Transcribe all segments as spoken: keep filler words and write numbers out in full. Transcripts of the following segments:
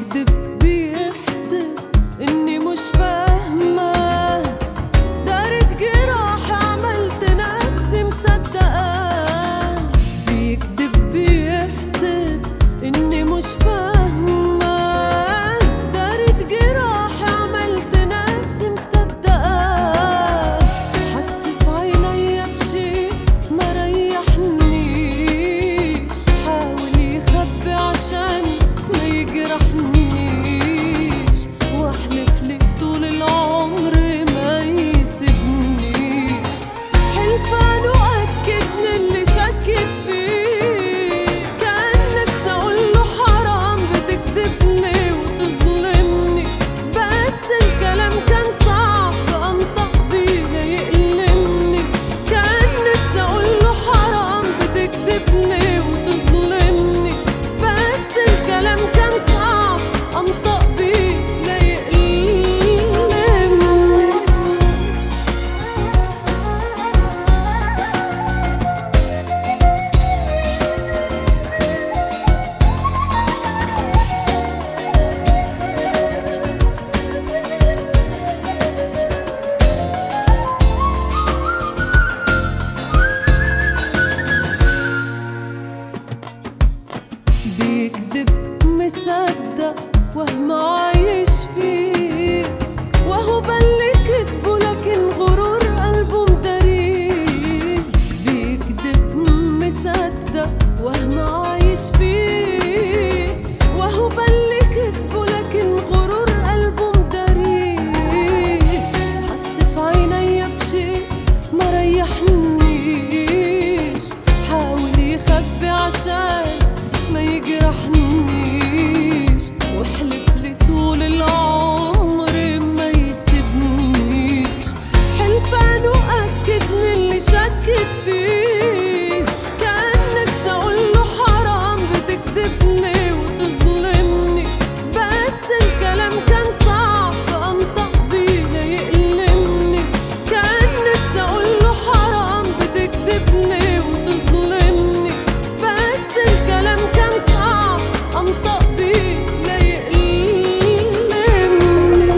بيكدب بيحسب إني مش فاهمة، دارت جراح عملت نفسي مصدقة. بيكدب بيحسب إني مش فاهمة، دارت جراح عملت نفسي مصدقة. حس في عينيا بشي ما ريحنيش، حاول يخبي عشان ما يجرحنيش، واحلف لي طول العمر ما يسيبنيش. حلفان واكد للي شكت فيه، كان نفسي اقوله حرام بتكذب لي وتظلمني، بس الكلام كان صعب انطق بيه لا يألمني. كان نفسي اقوله حرام بتكذب لي وتظلمني، بس الكلام كان صعب انطق بيه لا يألمني. بيكدب مصدق وهم عايش فيه، وهو بلي كدبه لكن غرور قلبه مداريه. بيكدب مصدق وهم عايش فيه، وهو بلي كدبه لكن غرور قلبه مداريه. حس في عينيا بشي ما ريحنيش، حاول يخبي عشان ما يجرحنيش، واحلف لي طول العمر ما يسيبنيش. حلفان واكد للي شكت فيه، كان نفسي اقوله حرام بتكذب لي وتظلمني، بس الكلام كان صعب انطق بيه لا يألمني. كان نفسي اقوله حرام بتكذب لي وتظلمني، بس الكلام كان صعب انطق بيه لا يألمني.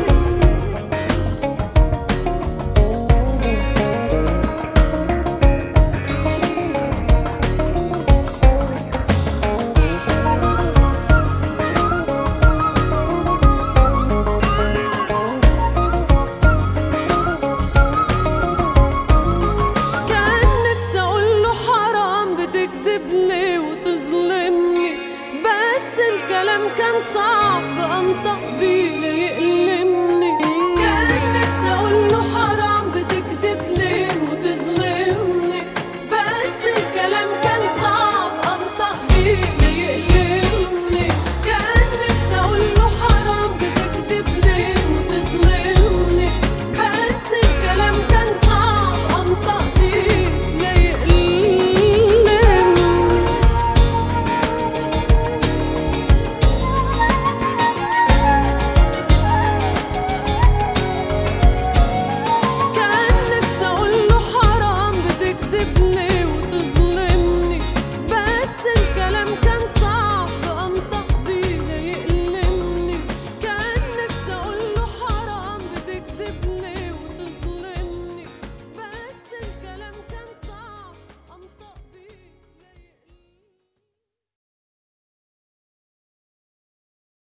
كان نفسي اقوله حرام بتكذب لي وتظلمني، بس الكلام كان صعب انطق بيه لا يألمني.